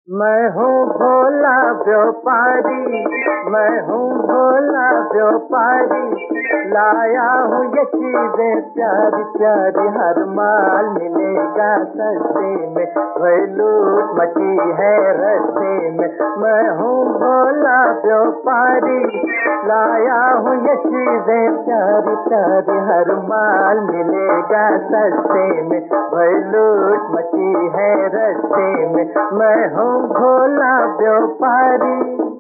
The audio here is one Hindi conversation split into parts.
मैं हूँ भोला व्यापारी, मैं हूँ भोला व्यापारी, लाया हूँ ये चीजें प्यारी प्यारी, हर माल मिलेगा सस्ते में, वही लूट मची है रस्ते में। मैं हूँ भोला व्यापारी, लाया हूँ ये चीजें प्यारी प्यारी, हर माल मिलेगा सस्ते में, वही लूट मची है रस्ते में। मैं हूँ भोला व्यापारी।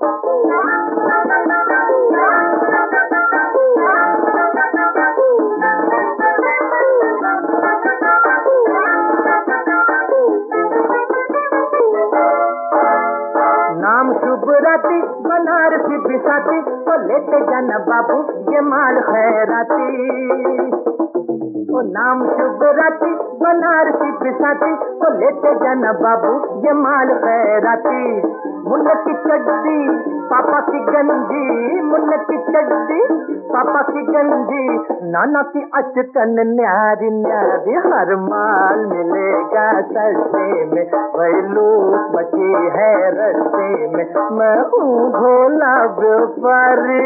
नाम शुभ राती बनारसी बिसाती, तो लेते जाना बाबू ये माल खैराती। ओ नाम शुभ राती बनारसी बिसाती, तो लेते जाना बाबू ये माल खैराती। मुन्ने की चड्डी पापा की गंजी, मुन्ने की चड्डी पापा की गंजी, नाना की अचकन न्यारी न्यारी, हर माल मिलेगा सस्ते में, वही लूट मची है रस्ते में। मैं हूँ भोला व्यापारी।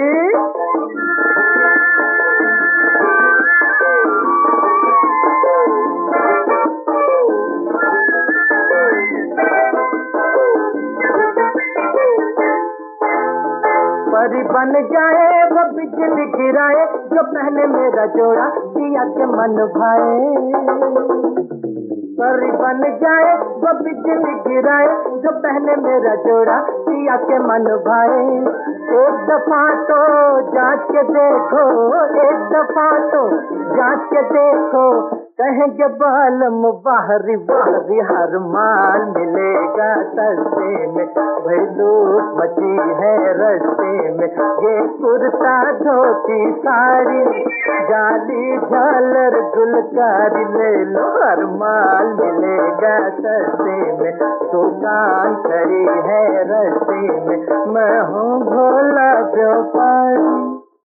परी बन जाए वो बिजली गिराए, जो पहने मेरा जोड़ा पिया के मन भाए। परी बन जाए वो बिजली गिराए, जो पहने मेरा जोड़ा पिया के मन भाए। एक दफा तो जांच के देखो, एक दफा तो जांच के देखो, कहेंगे बालम बाहरी बाहरी, हर माल मिलेगा सस्ते में, वही लूट मची है रस्ते में। ये कुर्ता धोती साड़ी जाली झालर गुलकारी, ले लो हर माल मिलेगा सस्ते में, दुकान खड़ी है रस्ते में। मैं हूँ भोला व्यापारी।